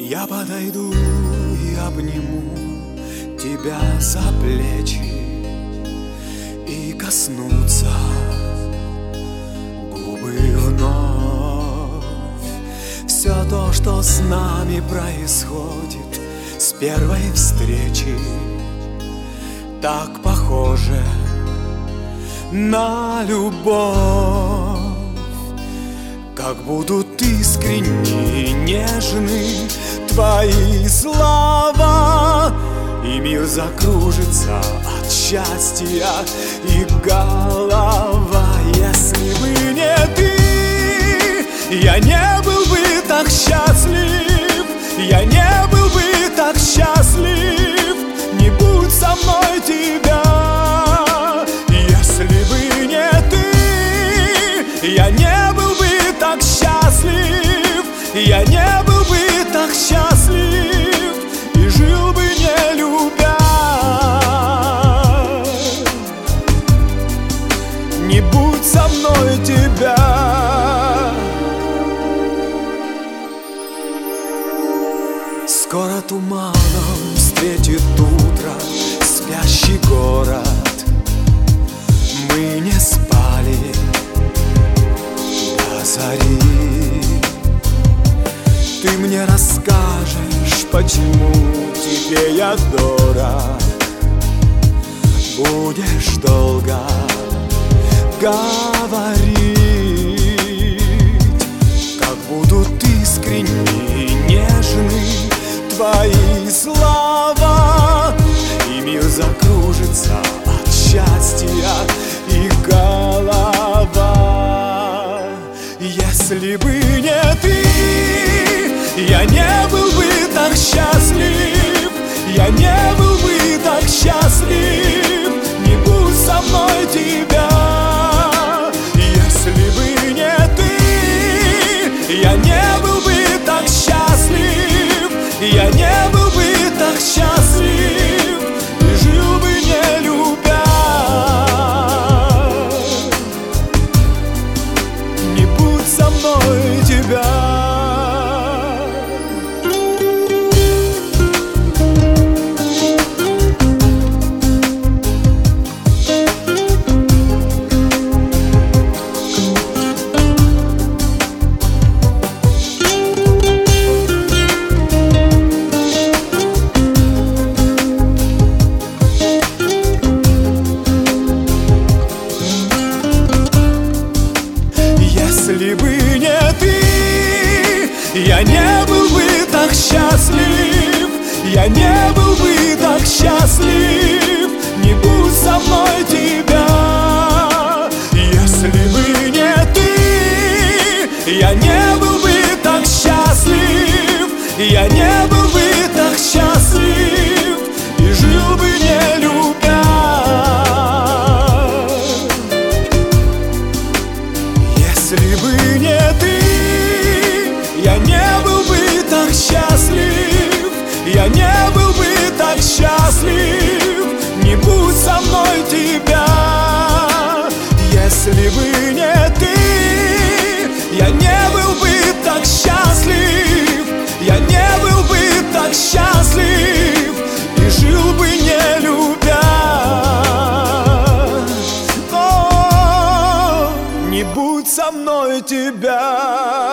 Я подойду и обниму тебя за плечи, и коснутся губы вновь. Все то, что с нами происходит с первой встречи, так похоже на любовь. Как будут искренни и нежны твои слова, и мир закружится от счастья и голова. Если бы не ты, я не был бы так счастлив. Я не был бы так счастлив, не будь со мной тебя. Если бы не ты, я не был бы так счастлив. Я не был бы так счастлив и жил бы не любя. Не будь со мной тебя. Скоро туманом встретит утро спящий город. Мы не спали до зари. Ты мне расскажешь, почему тебе я дорог. Будешь долго говорить, как будут искренни и нежны твои слова, и мир закружится от счастья и голова. Если бы не ты, я не был бы так счастлив. Я не был бы так счастлив, не будь со мной тебя. Если бы не ты, я не был бы так счастлив. Я не был бы так счастлив и жил бы не любя. Не будь со мной тебя. Если бы не ты, я не был бы так счастлив. Я не был бы так счастлив, не будь со мной тебя. Если бы не ты, я не был бы так счастлив. Я не был бы так счастлив и жил бы не любя. Если бы не ты, я не был бы так счастлив. Я не был бы так счастлив, не будь со мной тебя. Если бы не ты, я не был бы так счастлив. Я не был бы так счастлив и жил бы не любя. О, не будь со мной тебя.